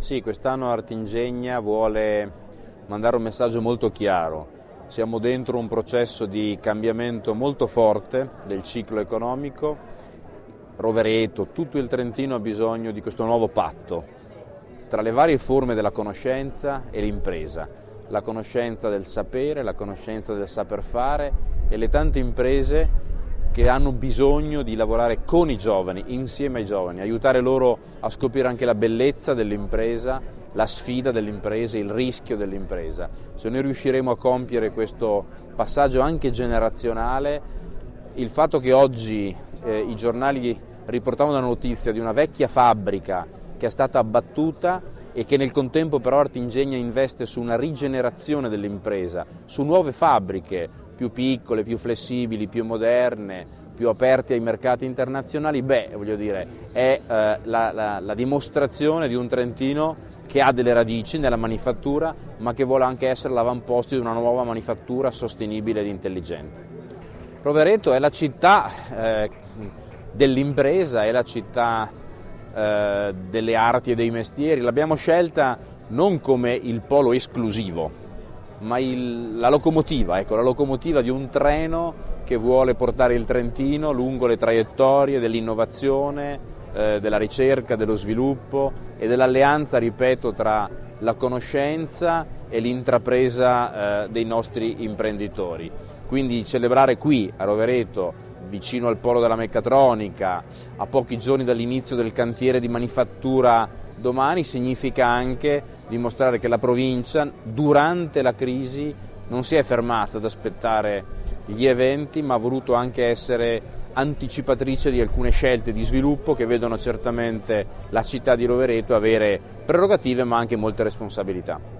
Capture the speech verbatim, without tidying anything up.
Sì, quest'anno Artingegna vuole mandare un messaggio molto chiaro. Siamo dentro un processo di cambiamento molto forte del ciclo economico. Rovereto, tutto il Trentino ha bisogno di questo nuovo patto tra le varie forme della conoscenza e l'impresa. La conoscenza del sapere, la conoscenza del saper fare e le tante imprese che hanno bisogno di lavorare con i giovani, insieme ai giovani, aiutare loro a scoprire anche la bellezza dell'impresa, la sfida dell'impresa, il rischio dell'impresa. Se noi riusciremo a compiere questo passaggio anche generazionale, il fatto che oggi eh, i giornali riportavano la notizia di una vecchia fabbrica che è stata abbattuta e che nel contempo però Artingegna investe su una rigenerazione dell'impresa, su nuove fabbriche più piccole, più flessibili, più moderne, più aperte ai mercati internazionali, beh, voglio dire, è eh, la, la, la dimostrazione di un Trentino che ha delle radici nella manifattura, ma che vuole anche essere l'avamposto di una nuova manifattura sostenibile ed intelligente. Rovereto è la città eh, dell'impresa, è la città eh, delle arti e dei mestieri. L'abbiamo scelta non come il polo esclusivo, ma il, la locomotiva, ecco, la locomotiva di un treno che vuole portare il Trentino lungo le traiettorie dell'innovazione, eh, della ricerca, dello sviluppo e dell'alleanza, ripeto, tra la conoscenza e l'intrapresa eh, dei nostri imprenditori. Quindi celebrare qui a Rovereto, vicino al polo della meccatronica, a pochi giorni dall'inizio del cantiere di manifattura domani, significa anche dimostrare che la provincia durante la crisi non si è fermata ad aspettare gli eventi, ma ha voluto anche essere anticipatrice di alcune scelte di sviluppo che vedono certamente la città di Rovereto avere prerogative ma anche molte responsabilità.